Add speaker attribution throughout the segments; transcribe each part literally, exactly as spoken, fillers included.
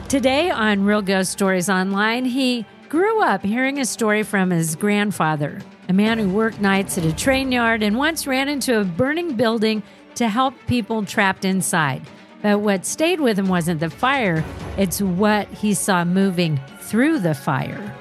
Speaker 1: Today on Real Ghost Stories Online, he grew up hearing a story from his grandfather, a man who worked nights at a train yard and once ran into a burning building to help people trapped inside. But what stayed with him wasn't the fire, it's what he saw moving through the fire.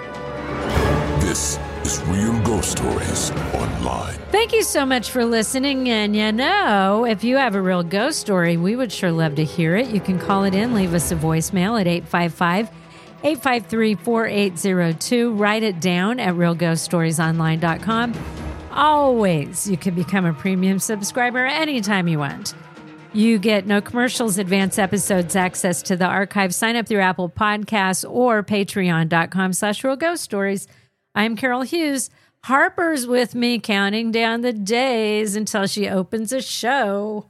Speaker 2: This is Real Ghost Stories Online.
Speaker 1: Thank you so much for listening. And you know, if you have a real ghost story, we would sure love to hear it. You can call it in, leave us a voicemail at eight five five, eight five three, four eight zero two. Write it down at real ghost stories online dot com. Always, you can become a premium subscriber anytime you want. You get no commercials, advanced episodes, access to the archive. Sign up through Apple Podcasts or patreon.com slash real ghost stories. I'm Carol Hughes. Harper's with me counting down the days until she opens a show.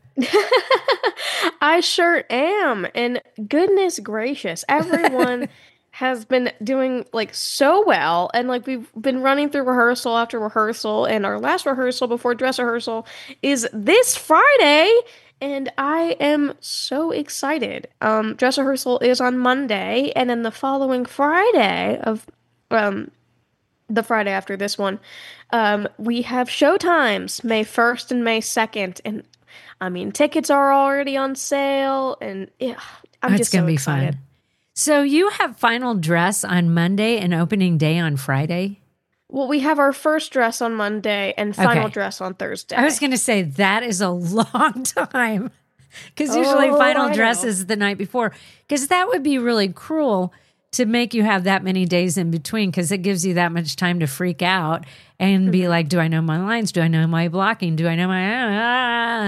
Speaker 3: I sure am. And goodness gracious, everyone has been doing like so well. And like we've been running through rehearsal after rehearsal. And our last rehearsal before dress rehearsal is this Friday. And I am so excited. Um, dress rehearsal is on Monday. And then the following Friday of... um. the Friday after this one, um, we have showtimes, May first and May second. And, I mean, tickets are already on sale, and yeah, I'm
Speaker 1: That's
Speaker 3: just
Speaker 1: gonna
Speaker 3: so
Speaker 1: be
Speaker 3: excited.
Speaker 1: fun. So you have final dress on Monday and opening day on Friday?
Speaker 3: Well, we have our first dress on Monday and final
Speaker 1: Okay.
Speaker 3: dress on Thursday.
Speaker 1: I was going to say that is a long time because usually
Speaker 3: Oh,
Speaker 1: final
Speaker 3: I
Speaker 1: dress
Speaker 3: know.
Speaker 1: is the night before, because that would be really cruel to make you have that many days in between, because it gives you that much time to freak out and
Speaker 3: Mm-hmm.
Speaker 1: be like, do I know my lines? Do I know my blocking? Do I know my... Ah?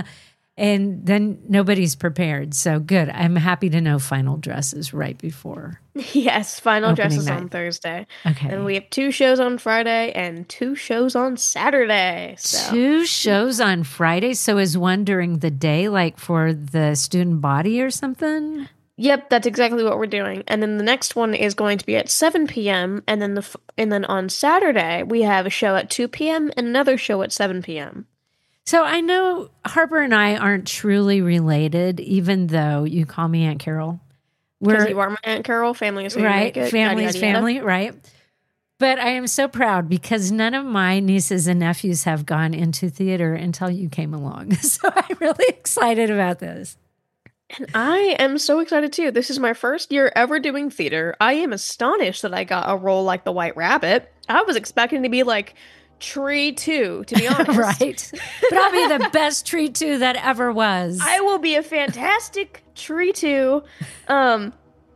Speaker 1: And then nobody's prepared. So good. I'm happy to know final dress is right before.
Speaker 3: Yes, final dress
Speaker 1: Opening
Speaker 3: is on
Speaker 1: night.
Speaker 3: Thursday.
Speaker 1: Okay.
Speaker 3: And we have two shows on Friday and two shows on Saturday. So.
Speaker 1: Two shows on Friday. So is one during the day, like for the student body or something?
Speaker 3: Yep, that's exactly what we're doing. And then the next one is going to be at seven p.m. And then the f- and then on Saturday we have a show at two p.m. and another show at seven p.m.
Speaker 1: So I know Harper and I aren't truly related, even though you call me Aunt Carol.
Speaker 3: Because you are my Aunt Carol, family is who you
Speaker 1: right,
Speaker 3: make it,
Speaker 1: family
Speaker 3: yada,
Speaker 1: is
Speaker 3: yada, yada.
Speaker 1: family, right? But I am so proud because none of my nieces and nephews have gone into theater until you came along. So I'm really excited about this.
Speaker 3: And I am so excited too. This is my first year ever doing theater. I am astonished that I got a role like the White Rabbit. I was expecting to be like Tree two, to be honest.
Speaker 1: Right. But I'll be the best tree two that ever was.
Speaker 3: I will be a fantastic Tree two. Um,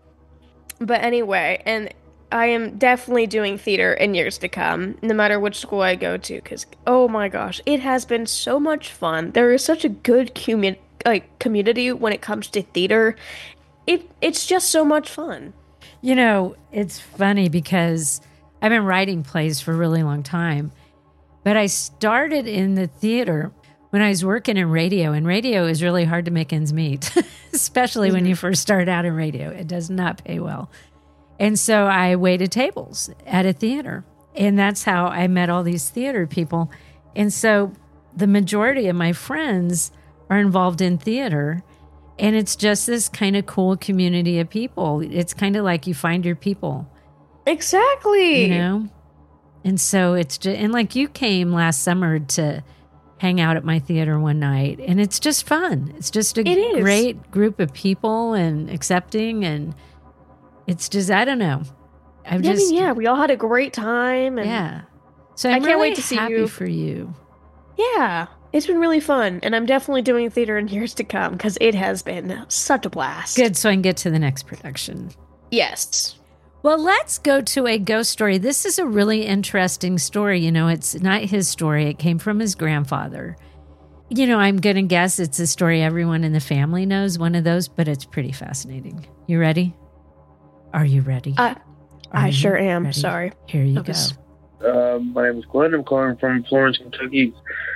Speaker 3: but anyway, and I am definitely doing theater in years to come, no matter which school I go to, because, oh my gosh, it has been so much fun. There is such a good community. Like community when it comes to theater, it it's just so much fun.
Speaker 1: You know, it's funny because I've been writing plays for a really long time, but I started in the theater when I was working in radio, and radio is really hard to make ends meet, especially mm-hmm. when you first start out in radio. It does not pay well. And so I waited tables at a theater, and that's how I met all these theater people. And so the majority of my friends are involved in theater, and it's just this kind of cool community of people. It's kind of like you find your people.
Speaker 3: Exactly.
Speaker 1: You know? And so it's just, and like you came last summer to hang out at my theater one night, and it's just fun. It's just a
Speaker 3: It is.
Speaker 1: great group of people and accepting, and it's just, I don't know. I've
Speaker 3: I
Speaker 1: just,
Speaker 3: mean, yeah, we all had a great time. And
Speaker 1: yeah. So
Speaker 3: I
Speaker 1: I'm
Speaker 3: can't
Speaker 1: really
Speaker 3: wait to see
Speaker 1: happy
Speaker 3: you.
Speaker 1: for you.
Speaker 3: Yeah, it's been really fun, and I'm definitely doing theater in years to come because it has been such a blast.
Speaker 1: Good, so I can get to the next production.
Speaker 3: Yes.
Speaker 1: Well, let's go to a ghost story. This is a really interesting story. You know, it's not his story. It came from his grandfather. You know, I'm going to guess it's a story everyone in the family knows, one of those, but it's pretty fascinating. You ready? Are you ready?
Speaker 3: Uh,
Speaker 1: Are
Speaker 3: I
Speaker 1: you
Speaker 3: sure am.
Speaker 1: ready?
Speaker 3: Sorry.
Speaker 1: Here you
Speaker 3: I was-
Speaker 1: go.
Speaker 4: Uh, my name is Glenn. I'm calling from Florence, Kentucky.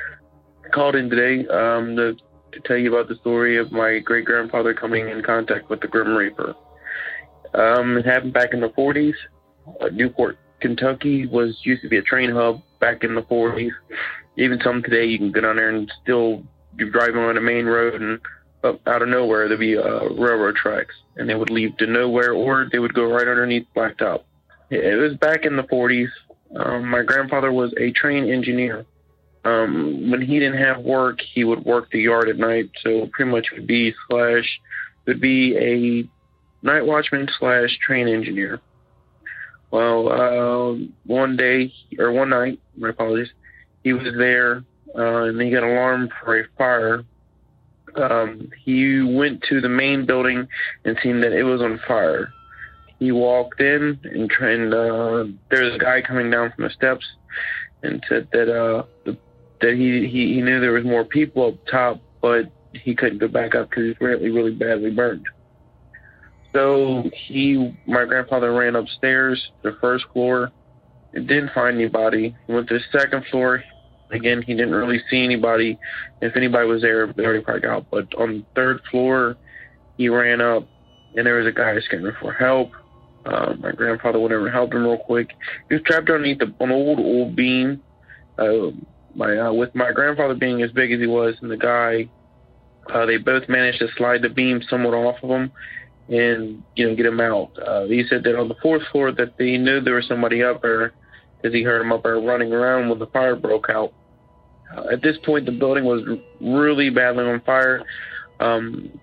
Speaker 4: I called in today um, to, to tell you about the story of my great-grandfather coming in contact with the Grim Reaper. Um, it happened back in the forties. Uh, Newport, Kentucky was used to be a train hub back in the forties. Even some today, you can go down there and still you're driving on a main road and up out of nowhere, there'd be uh, railroad tracks, and they would leave to nowhere, or they would go right underneath blacktop. It was back in the forties. Um, my grandfather was a train engineer. Um, when he didn't have work, he would work the yard at night, so pretty much would be slash would be a night watchman slash train engineer. Well, uh, one day or one night, my apologies, he was there, uh, and he got an alarm for a fire. Um, he went to the main building and seen that it was on fire. He walked in and, and uh, there was a guy coming down from the steps and said that uh, the, that he, he, he knew there was more people up top, but he couldn't go back up because he was really, really badly burned. So he, my grandfather ran upstairs to the first floor. It didn't find anybody. He went to the second floor. Again, he didn't really see anybody. If anybody was there, they already probably got out. But on the third floor, he ran up, and there was a guy screaming for help. Uh, my grandfather went over and helped him real quick. He was trapped underneath the, an old, old beam. Uh, my, uh, with my grandfather being as big as he was and the guy, uh, they both managed to slide the beam somewhat off of him and, you know, get him out. Uh, he said that on the fourth floor that they knew there was somebody up there because he heard him up there running around when the fire broke out. Uh, at this point, the building was really badly on fire. Um,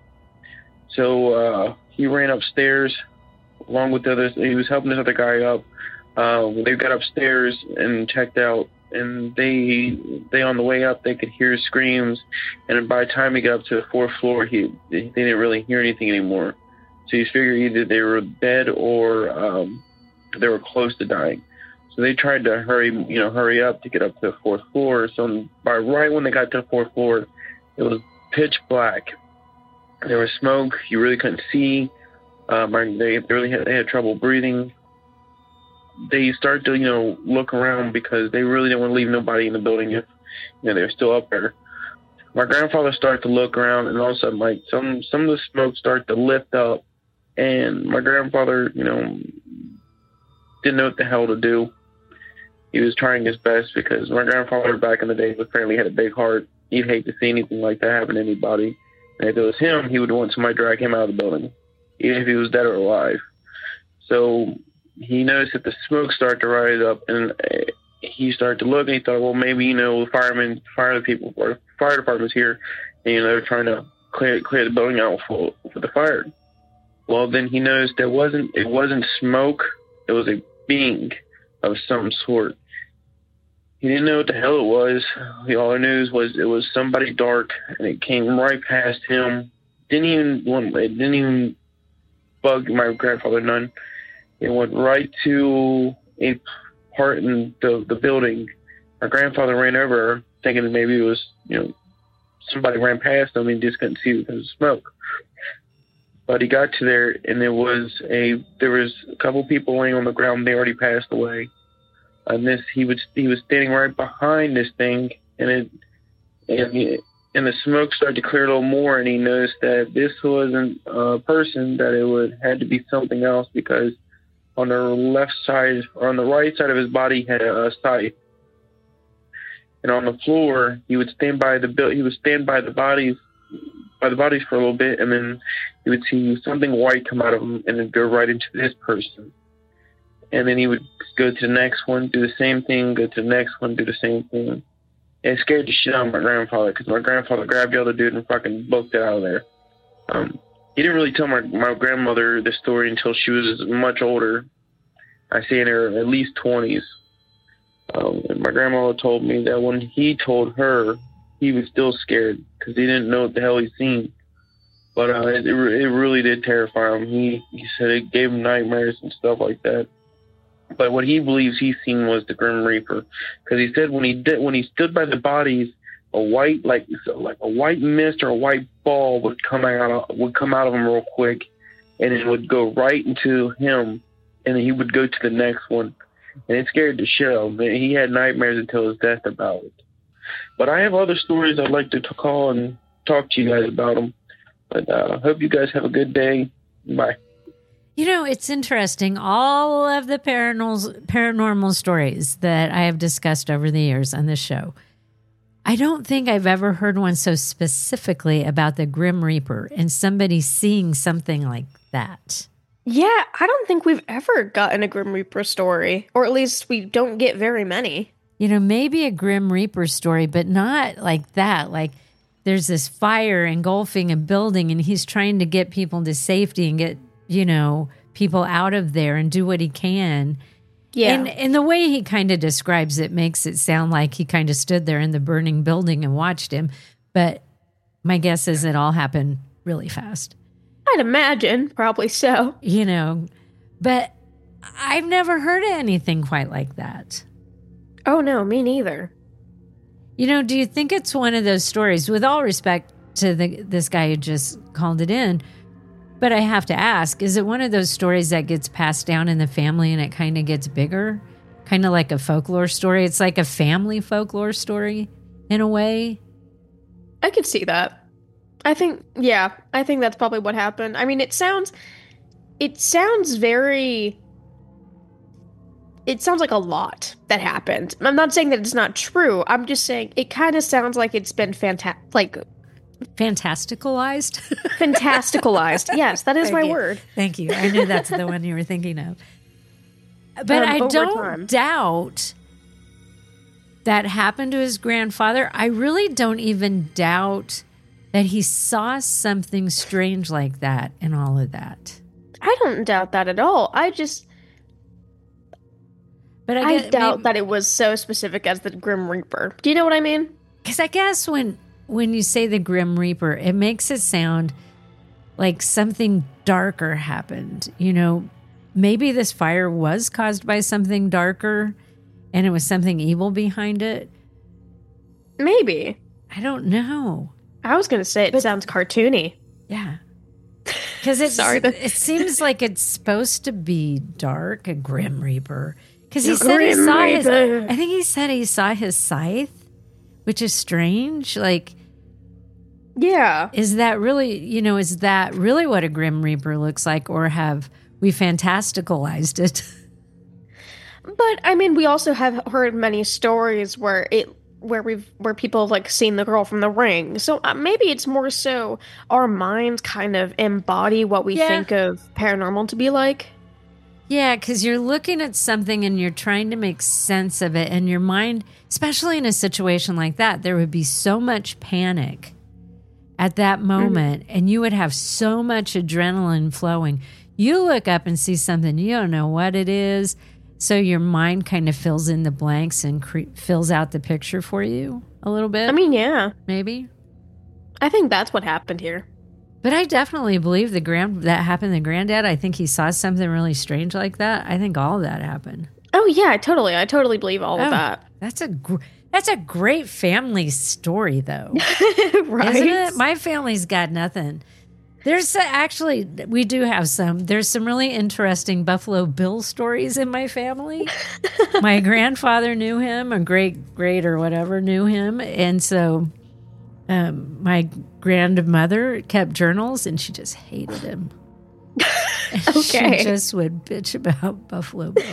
Speaker 4: so uh, he ran upstairs along with the others. He was helping this other guy up. Uh, when they got upstairs and checked out, and they they on the way up, they could hear screams. And by the time he got up to the fourth floor, he they didn't really hear anything anymore. So you figure either they were dead or um, they were close to dying. So they tried to hurry, you know, hurry up to get up to the fourth floor. So by right when they got to the fourth floor, it was pitch black. There was smoke. You really couldn't see. Um, they really had, they had trouble breathing. They started to, you know, look around because they really didn't want to leave nobody in the building if, you know, they were still up there. My grandfather started to look around, and all of a sudden, like, some, some of the smoke started to lift up, and my grandfather, you know, didn't know what the hell to do. He was trying his best because my grandfather back in the day apparently had a big heart. He'd hate to see anything like that happen to anybody. And if it was him, he would want somebody to drag him out of the building, even if he was dead or alive. So he noticed that the smoke started to rise up, and he started to look, and he thought, well, maybe, you know, firemen, fire people, or fire department's here, and, you know, they're trying to clear clear the building out for, for the fire. Well, then he noticed that wasn't it wasn't smoke; it was a being of some sort. He didn't know what the hell it was. All he knew was it was somebody dark, and it came right past him. Didn't even want, it didn't even bug my grandfather none. It went right to a part in the the building. My grandfather ran over, thinking that maybe it was, you know, somebody ran past him and just couldn't see because of smoke. But he got to there, and there was a there was a couple people laying on the ground. They already passed away. And this, he was he was standing right behind this thing, and it and, he, and the smoke started to clear a little more, and he noticed that this wasn't a person, that it would had to be something else, because on the left side or on the right side of his body had a, a scythe, and on the floor he would stand by the he would stand by the bodies by the bodies for a little bit, and then he would see something white come out of him and then go right into this person. And then he would go to the next one, do the same thing, go to the next one, do the same thing. And it scared the shit out of my grandfather, because my grandfather grabbed the other dude and fucking booked it out of there. Um, he didn't really tell my, my grandmother the story until she was much older. I say in her at least twenties. Um, and my grandmother told me that when he told her, he was still scared, because he didn't know what the hell he'd seen. But uh, it, it really did terrify him. He, he said it gave him nightmares and stuff like that. But what he believes he's seen was the Grim Reaper, because he said when he did, when he stood by the bodies, a white like like a white mist or a white ball would come out would come out of him real quick, and it would go right into him, and then he would go to the next one, and it scared the shit out of him. He had nightmares until his death about it. But I have other stories I'd like to call and talk to you guys about them. But I uh, hope you guys have a good day. Bye.
Speaker 1: You know, it's interesting. All of the paranormal, paranormal stories that I have discussed over the years on this show, I don't think I've ever heard one so specifically about the Grim Reaper and somebody seeing something like that.
Speaker 3: Yeah, I don't think we've ever gotten a Grim Reaper story, or at least we don't get very many.
Speaker 1: You know, maybe a Grim Reaper story, but not like that. Like there's this fire engulfing a building and he's trying to get people to safety and get, you know, people out of there and do what he can.
Speaker 3: Yeah.
Speaker 1: And, and the way he kind of describes it makes it sound like he kind of stood there in the burning building and watched him. But my guess is it all happened really fast.
Speaker 3: I'd imagine, probably so.
Speaker 1: You know, but I've never heard of anything quite like that.
Speaker 3: Oh, no, me neither.
Speaker 1: You know, do you think it's one of those stories, with all respect to the, this guy who just called it in, but I have to ask, is it one of those stories that gets passed down in the family and it kind of gets bigger? Kind of like a folklore story? It's like a family folklore story in a way?
Speaker 3: I could see that. I think, yeah, I think that's probably what happened. I mean, it sounds, it sounds very, it sounds like a lot that happened. I'm not saying that it's not true. I'm just saying it kind of sounds like it's been fantastic, like
Speaker 1: fantasticalized.
Speaker 3: Fantasticalized. Yes, that is
Speaker 1: Thank
Speaker 3: my
Speaker 1: you.
Speaker 3: word.
Speaker 1: Thank you. I knew that's the one you were thinking of. But
Speaker 3: Um,
Speaker 1: I
Speaker 3: over
Speaker 1: don't
Speaker 3: time.
Speaker 1: doubt that happened to his grandfather. I really don't even doubt that he saw something strange like that and all of that.
Speaker 3: I don't doubt that at all. I just,
Speaker 1: But I,
Speaker 3: I,
Speaker 1: guess,
Speaker 3: doubt that it was so specific as the Grim Reaper. Do you know what I mean?
Speaker 1: Because I guess when when you say the Grim Reaper, it makes it sound like something darker happened. You know, maybe this fire was caused by something darker and it was something evil behind it.
Speaker 3: Maybe.
Speaker 1: I don't know.
Speaker 3: I was going to say it
Speaker 1: But-
Speaker 3: sounds cartoony.
Speaker 1: Yeah. Because it,
Speaker 3: Sorry, that-
Speaker 1: it seems like it's supposed to be dark, a Grim Reaper. Because he
Speaker 3: The
Speaker 1: said he
Speaker 3: Grim
Speaker 1: saw his,
Speaker 3: Reaper.
Speaker 1: I think he said he saw his scythe, which is strange. Like,
Speaker 3: Yeah.
Speaker 1: is that really, you know, is that really what a Grim Reaper looks like, or have we fantasticalized it?
Speaker 3: But I mean, we also have heard many stories where it where we've where people have like seen the girl from The Ring. So uh, maybe it's more so our minds kind of embody what we
Speaker 1: Yeah.
Speaker 3: think of paranormal to be like.
Speaker 1: Yeah, because you're looking at something and you're trying to make sense of it, and your mind, especially in a situation like that, there would be so much panic at that moment, and you would have so much adrenaline flowing. You look up and see something, you don't know what it is, so your mind kind of fills in the blanks and cre- fills out the picture for you a little bit.
Speaker 3: I mean, yeah.
Speaker 1: maybe.
Speaker 3: I think that's what happened here.
Speaker 1: But I definitely believe the grand that happened to Granddad. I think he saw something really strange like that. I think all of that happened.
Speaker 3: Oh yeah, totally. I totally believe all
Speaker 1: Oh,
Speaker 3: of that.
Speaker 1: That's a gr- that's a great family story, though,
Speaker 3: Right?
Speaker 1: isn't it? My family's got nothing. There's uh, actually we do have some. There's some really interesting Buffalo Bill stories in my family. My grandfather knew him, or great great or whatever knew him, and so um, my grandmother kept journals, and she just hated him.
Speaker 3: Okay.
Speaker 1: She just would bitch about Buffalo Bill.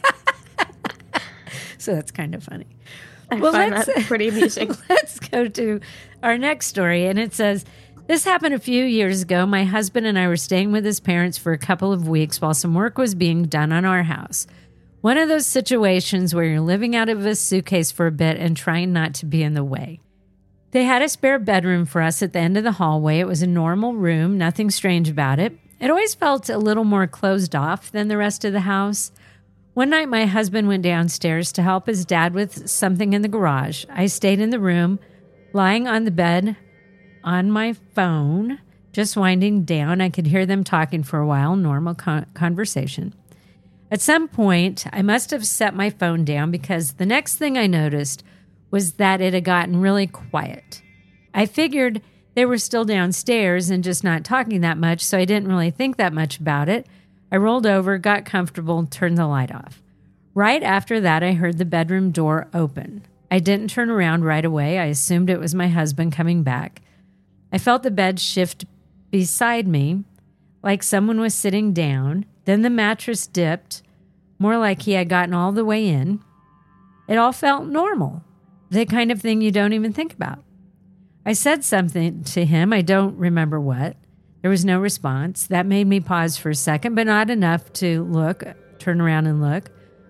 Speaker 1: So that's kind of funny.
Speaker 3: I
Speaker 1: Well,
Speaker 3: find
Speaker 1: let's-
Speaker 3: that pretty amusing.
Speaker 1: Let's go to our next story. And it says, this happened a few years ago. My husband and I were staying with his parents for a couple of weeks while some work was being done on our house. One of those situations where you're living out of a suitcase for a bit and trying not to be in the way. They had a spare bedroom for us at the end of the hallway. It was a normal room, nothing strange about it. It always felt a little more closed off than the rest of the house. One night, my husband went downstairs to help his dad with something in the garage. I stayed in the room, lying on the bed on my phone, just winding down. I could hear them talking for a while, normal con- conversation. At some point, I must have set my phone down because the next thing I noticed was that it had gotten really quiet. I figured they were still downstairs and just not talking that much, so I didn't really think that much about it. I rolled over, got comfortable, and turned the light off. Right after that, I heard the bedroom door open. I didn't turn around right away. I assumed it was my husband coming back. I felt the bed shift beside me, like someone was sitting down. Then the mattress dipped, more like he had gotten all the way in. It all felt normal. the kind of thing you don't even think about. I said something to him. I don't remember what. There was no response. That made me pause for a second, but not enough to look, turn around and look.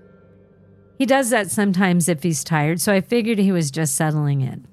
Speaker 1: He does that sometimes if he's tired, so I figured he was just settling in.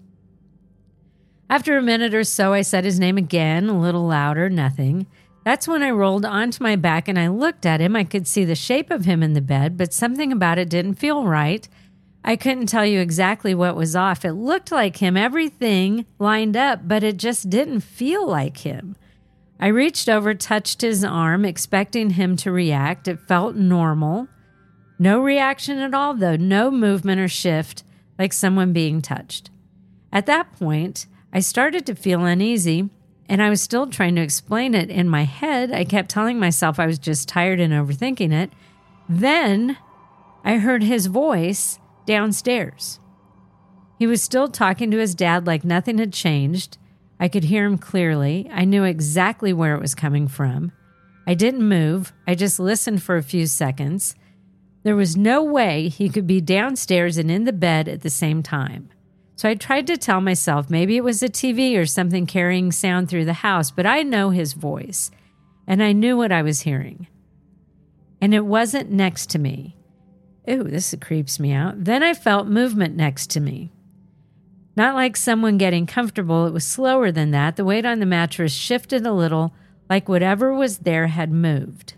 Speaker 1: After a minute or so, I said his name again, a little louder, nothing. That's when I rolled onto my back and I looked at him. I could see the shape of him in the bed, but something about it didn't feel right. I couldn't tell you exactly what was off. It looked like him, everything lined up, but it just didn't feel like him. I reached over, touched his arm, expecting him to react. It felt normal. No reaction at all, though. No movement or shift, like someone being touched. At that point, I started to feel uneasy, and I was still trying to explain it in my head. I kept telling myself I was just tired and overthinking it. Then I heard his voice downstairs. He was still talking to his dad like nothing had changed. I could hear him clearly. I knew exactly where it was coming from. I didn't move. I just listened for a few seconds. There was no way he could be downstairs and in the bed at the same time. So I tried to tell myself maybe it was a T V or something carrying sound through the house, but I know his voice, and I knew what I was hearing. And it wasn't next to me. Ooh, this creeps me out. Then I felt movement next to me. Not like someone getting comfortable. It was slower than that. The weight on the mattress shifted a little, like whatever was there had moved.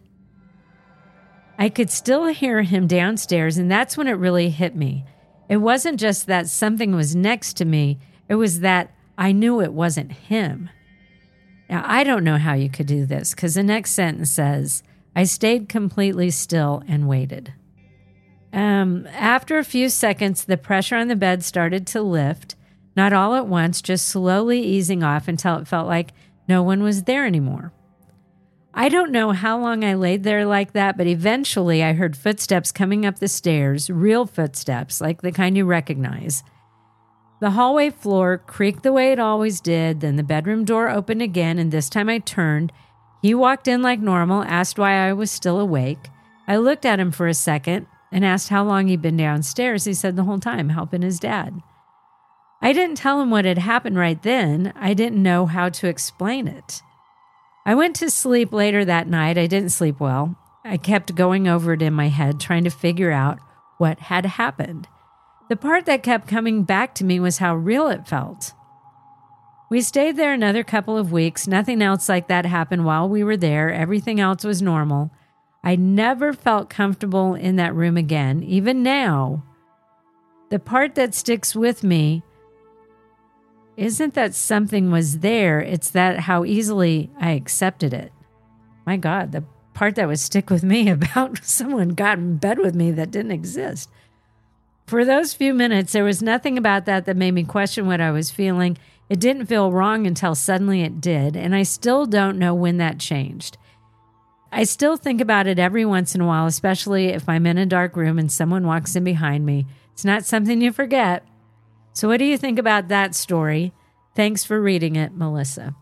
Speaker 1: I could still hear him downstairs, and that's when it really hit me. It wasn't just that something was next to me. It was that I knew it wasn't him. Now, I don't know how you could do this, because the next sentence says, I stayed completely still and waited. Um, after a few seconds, the pressure on the bed started to lift, not all at once, just slowly easing off until it felt like no one was there anymore. I don't know how long I laid there like that, but eventually I heard footsteps coming up the stairs, real footsteps, like the kind you recognize. The hallway floor creaked the way it always did, then the bedroom door opened again, and this time I turned. He walked in like normal, asked why I was still awake. I looked at him for a second and asked how long he'd been downstairs. He said the whole time, helping his dad. I didn't tell him what had happened right then. I didn't know how to explain it. I went to sleep later that night. I didn't sleep well. I kept going over it in my head, trying to figure out what had happened. The part that kept coming back to me was how real it felt. We stayed there another couple of weeks. Nothing else like that happened while we were there. Everything else was normal. I never felt comfortable in that room again. Even now, the part that sticks with me isn't that something was there, it's that how easily I accepted it. My God, the part that would stick with me about someone got in bed with me that didn't exist. For those few minutes, there was nothing about that that made me question what I was feeling. It didn't feel wrong until suddenly it did, and I still don't know when that changed. I still think about it every once in a while, especially if I'm in a dark room and someone walks in behind me. It's not something you forget. So what do you think about that story? Thanks for reading it, Melissa.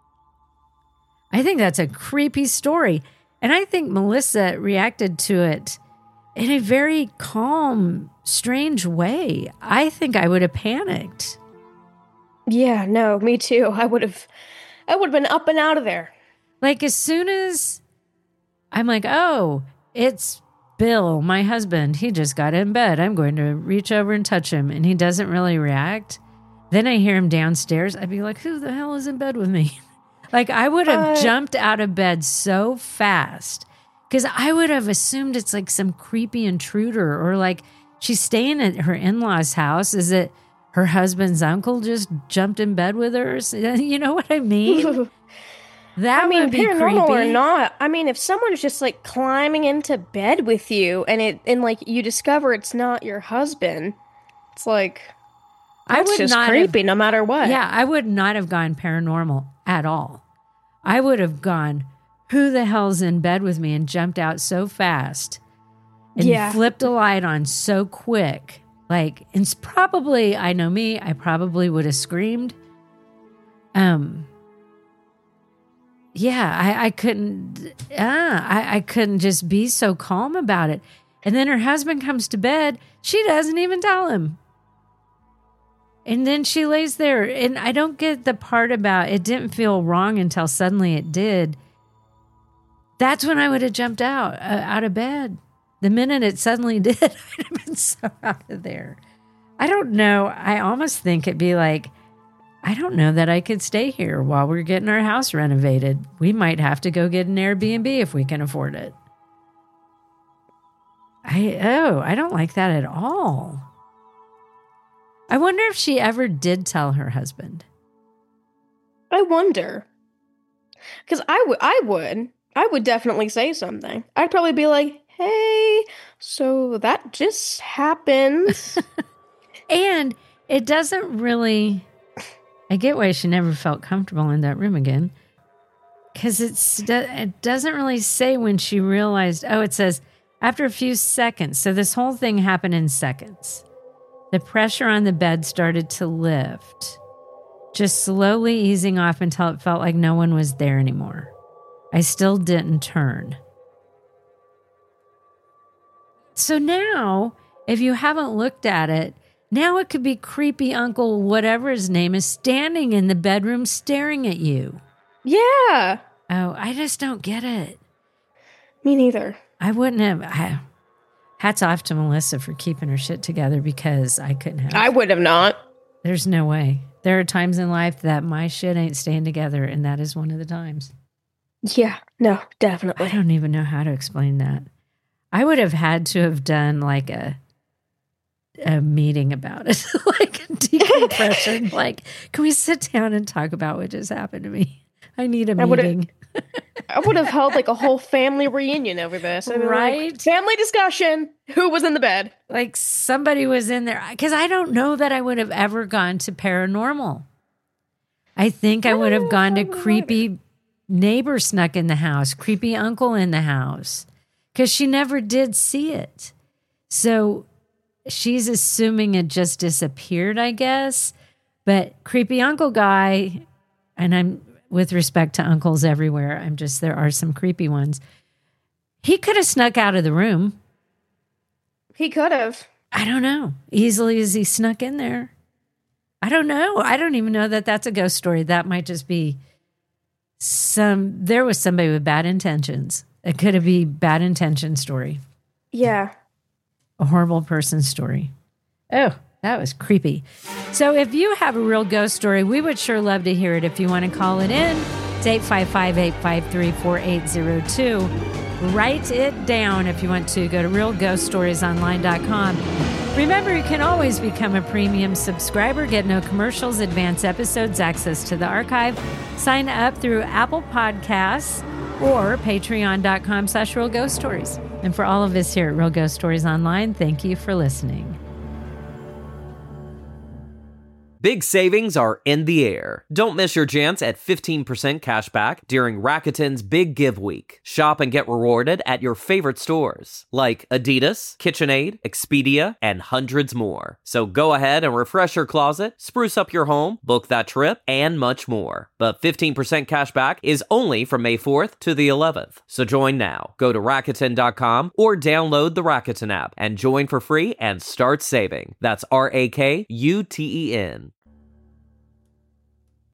Speaker 1: I think that's a creepy story. And I think Melissa reacted to it in a very calm, strange way. I think I would have panicked.
Speaker 3: Yeah, no, me too. I would have I would have been up and out of there.
Speaker 1: Like as soon as I'm like, oh, it's Bill, my husband, he just got in bed. I'm going to reach over and touch him. And he doesn't really react. Then I hear him downstairs. I'd be like, who the hell is in bed with me? Like I would have uh, jumped out of bed so fast because I would have assumed it's like some creepy intruder or like she's staying at her in-laws' house. Is it her husband's uncle just jumped in bed with her? You know what I mean? That
Speaker 3: I mean,
Speaker 1: would be
Speaker 3: paranormal
Speaker 1: creepy.
Speaker 3: or not. I mean, if someone's just like climbing into bed with you, and it and like you discover it's not your husband, it's like that's
Speaker 1: I would
Speaker 3: just
Speaker 1: not
Speaker 3: creepy,
Speaker 1: have,
Speaker 3: no matter what.
Speaker 1: Yeah, I would not have gone paranormal at all. I would have gone, who the hell's in bed with me, and jumped out so fast, and
Speaker 3: yeah.
Speaker 1: flipped a light on so quick. Like, it's probably, I know me, I probably would have screamed. Um. Yeah, I, I couldn't, ah, I, I couldn't just be so calm about it. And then her husband comes to bed. She doesn't even tell him. And then she lays there, and I don't get the part about it didn't feel wrong until suddenly it did. That's when I would have jumped out, uh, out of bed. The minute it suddenly did, I'd have been so out of there. I don't know. I almost think it'd be like, I don't know that I could stay here while we're getting our house renovated. We might have to go get an Airbnb if we can afford it. I oh, I don't like that at all. I wonder if she ever did tell her husband.
Speaker 3: I wonder. Because I would, I would, I would definitely say something. I'd probably be like, hey, so that just happened.
Speaker 1: And it doesn't really, I get why she never felt comfortable in that room again. Because it's it doesn't really say when she realized, oh, it says after a few seconds. So this whole thing happened in seconds. The pressure on the bed started to lift, just slowly easing off until it felt like no one was there anymore. I still didn't turn. So now, if you haven't looked at it, now it could be creepy Uncle whatever his name is standing in the bedroom staring at you.
Speaker 3: Yeah.
Speaker 1: Oh, I just don't get it.
Speaker 3: Me neither.
Speaker 1: I wouldn't have... I, hats off to Melissa for keeping her shit together because I couldn't have.
Speaker 3: I would have not.
Speaker 1: There's no way. There are times in life that my shit ain't staying together, and that is one of the times.
Speaker 3: Yeah, no, definitely.
Speaker 1: I don't even know how to explain that. I would have had to have done like a a meeting about it, like a decompression. Like, can we sit down and talk about what just happened to me? I need a
Speaker 3: I
Speaker 1: meeting.
Speaker 3: I would have held like a whole family reunion over this. I mean,
Speaker 1: Right?
Speaker 3: Like, family discussion. Who was in the bed?
Speaker 1: Like somebody was in there. Because I don't know that I would have ever gone to paranormal. I think I would have gone to creepy neighbor snuck in the house, creepy uncle in the house. Because she never did see it. So she's assuming it just disappeared, I guess. But creepy uncle guy, and I'm... with respect to uncles everywhere, I'm just, there are some creepy ones. He could have snuck out of the room.
Speaker 3: He could have.
Speaker 1: I don't know. Easily as he snuck in there. I don't know. I don't even know that that's a ghost story. That might just be some, there was somebody with bad intentions. It could have been bad intention story.
Speaker 3: Yeah.
Speaker 1: A horrible person story. Oh, that was creepy. So if you have a real ghost story, we would sure love to hear it. If you want to call it in, it's eight five five, eight five three, four eight zero two. Write it down if you want to. Go to real ghost stories online dot com. Remember, you can always become a premium subscriber, get no commercials, advance episodes, access to the archive. Sign up through Apple Podcasts or patreon dot com slash real ghost stories. And for all of us here at Real Ghost Stories Online, thank you for listening.
Speaker 5: Big savings are in the air. Don't miss your chance at fifteen percent cash back during Rakuten's Big Give Week. Shop and get rewarded at your favorite stores like Adidas, KitchenAid, Expedia, and hundreds more. So go ahead and refresh your closet, spruce up your home, book that trip, and much more. But fifteen percent cash back is only from May fourth to the eleventh. So join now. Go to Rakuten dot com or download the Rakuten app and join for free and start saving. That's R A K U T E N.